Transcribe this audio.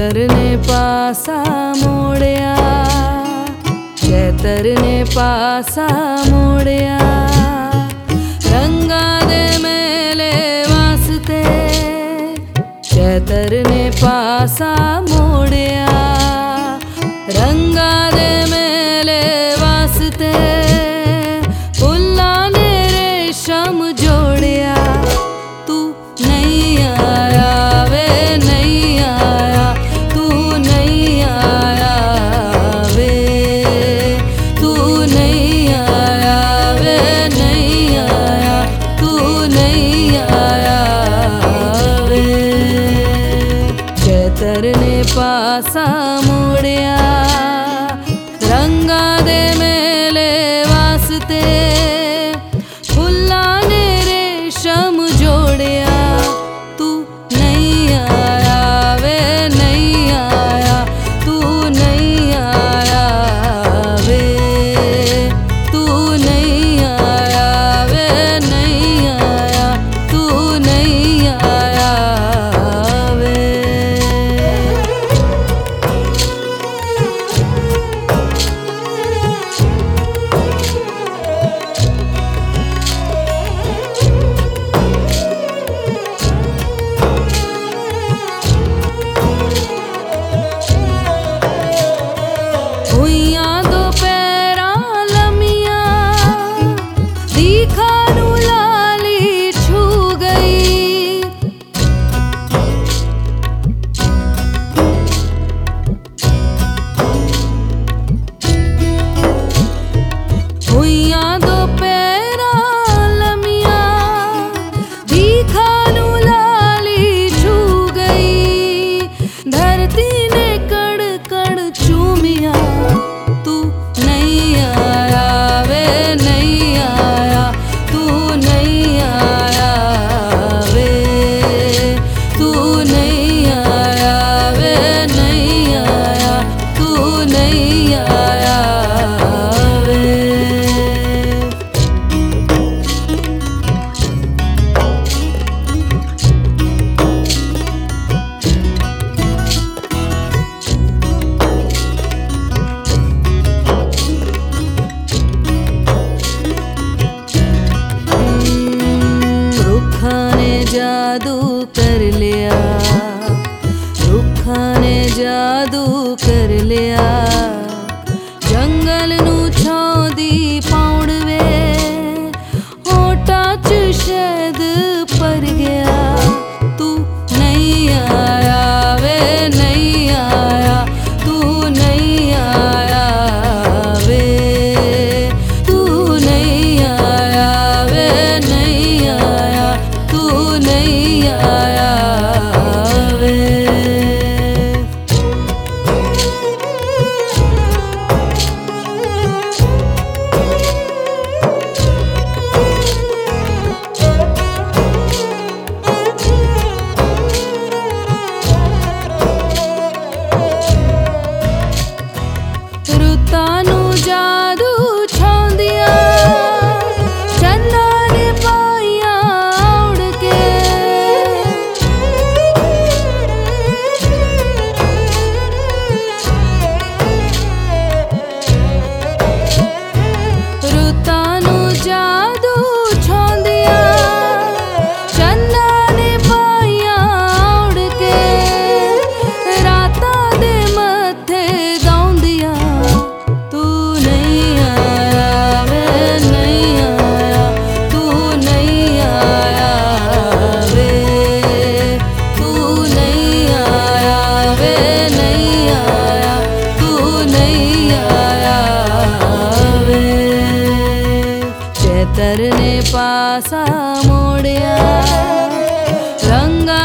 चैतर ने पासा मोड़िया, चैतर ने पासा मोड़िया। रंगा दे मेले वास्ते चैतर ने पासा मोड़िया। रंगा दे मेले वास्ते फुल्ला ने रेशम जोड़िया। तू नहीं आया वे नहीं आया, तू नहीं आया वे, तू नहीं आया वे नहीं आया, तू नहीं आया वे। चैतर ने पासा मोड़िया, रंगा दे मेले वास्ते फुल्ला ने रेशम जोड़िया। तू नहीं आया वे नहीं आया, तू नहीं आया वे, तू नहीं आया वे नहीं आया, तू नहीं आया वे। हुइया दोपहरा लमिया, दिखा नू लाली छू गई। हुइया दोपहरा लमिया, दिखा नू लाली छू गई। धरती ने कड़ कड़ चूमिया। तू नहीं आया वे नहीं आया, तू नहीं आया वे, तू नहीं आया वे नहीं आया, तू नहीं आया वे। रुखा ने जादू कर लिया, रुखा ने जादू कर लिया। जंगल नू छौंदी पौड़वे, होठा च शहद पर गया। तू नहीं आया वे नहीं आया, तू नहीं आया वे, तू नहीं आया वे नहीं आया, तू नहीं आया वे। रुत्ता नू जादू छौंदिया, चन्ना ने पाइया उड़ के। रुत्ता नू जादू छौंदिया, चन्ना ने पाइया उड़ के। राता दे मथे गाउंदिया। तू नहीं आया वे नहीं आया, तू नहीं आया वे, तू नहीं आया वे नहीं आया, तू नहीं आया वे। चैतर ने पासा मोड़िया, रंगा